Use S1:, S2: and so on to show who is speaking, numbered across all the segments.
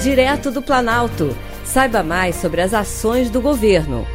S1: direto do Planalto. Saiba mais sobre as ações do governo.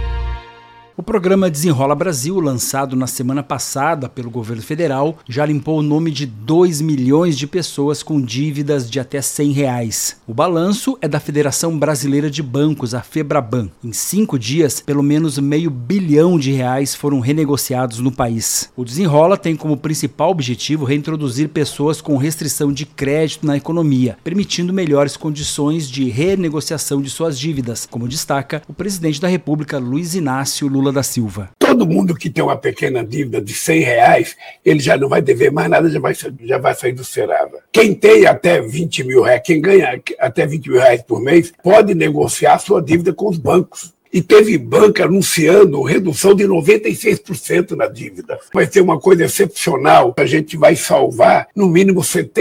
S2: O programa Desenrola Brasil, lançado na semana passada pelo governo federal, já limpou o nome de 2 milhões de pessoas com dívidas de até R$100. O balanço é da Federação Brasileira de Bancos, a FEBRABAN. Em 5 dias, pelo menos R$500 bilhão foram renegociados no país. O Desenrola tem como principal objetivo reintroduzir pessoas com restrição de crédito na economia, permitindo melhores condições de renegociação de suas dívidas, como destaca o presidente da República, Luiz Inácio Lula da Silva.
S3: Todo mundo que tem uma pequena dívida de R$100, ele já não vai dever mais nada, já vai sair do Serasa. Quem tem até R$20 mil, quem ganha até R$20 mil por mês, pode negociar sua dívida com os bancos. E teve banca anunciando redução de 96% na dívida. Vai ser uma coisa excepcional. A gente vai salvar, no mínimo,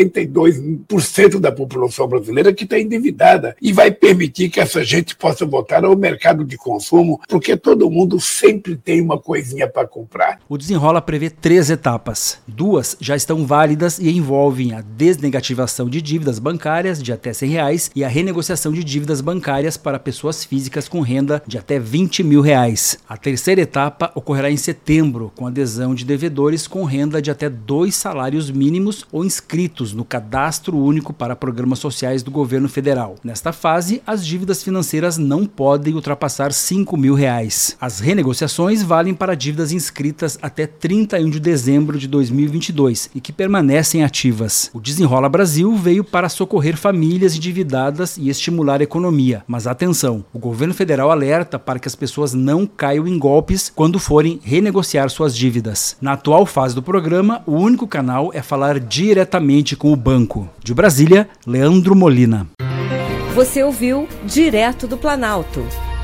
S3: 72% da população brasileira que está endividada. E vai permitir que essa gente possa voltar ao mercado de consumo, porque todo mundo sempre tem uma coisinha para comprar.
S2: O Desenrola prevê 3 etapas. 2 já estão válidas e envolvem a desnegativação de dívidas bancárias de até R$100 e a renegociação de dívidas bancárias para pessoas físicas com renda de até R$20 mil. A terceira etapa ocorrerá em setembro, com adesão de devedores com renda de até 2 salários mínimos ou inscritos no Cadastro Único para Programas Sociais do Governo Federal. Nesta fase, as dívidas financeiras não podem ultrapassar R$5 mil. As renegociações valem para dívidas inscritas até 31 de dezembro de 2022 e que permanecem ativas. O Desenrola Brasil veio para socorrer famílias endividadas e estimular a economia. Mas atenção, o governo federal alerta para que as pessoas não caiam em golpes quando forem renegociar suas dívidas. Na atual fase do programa, o único canal é falar diretamente com o banco. De Brasília, Leandro Molina.
S1: Você ouviu Direto do Planalto.